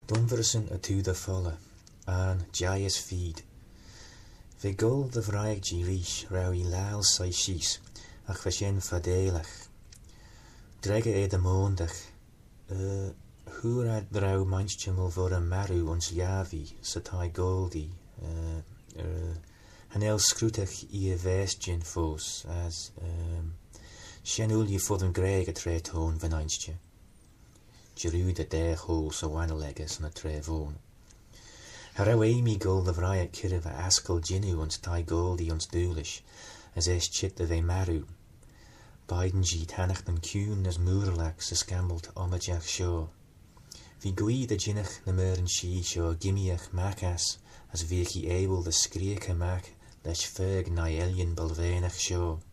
Dunversen a tú da folla, an jayas feed. Ve gul de vraig G rish rau I laal sai shies, ach vashen fadélach. Drege de moondach, hoe ad rau manchtumel voor een maru ons javi, satai goldi, hanel scrutach I vestjen fos, as, shenul je voor den grege tretoon van eindje. Jeru de deeg hol so waneleges na trevoon. Harau Amy gul de vrije kirre va askel ginu ons tai goldi ons dulish, as es chit de ve maru. Biden G tanach den kuun as moerlach se scambelt omajach show. Vi gui de jinnach na meren shi show gimiach makas, as vi ki able de skrieke mak, lesh ferg na elien belvenach show.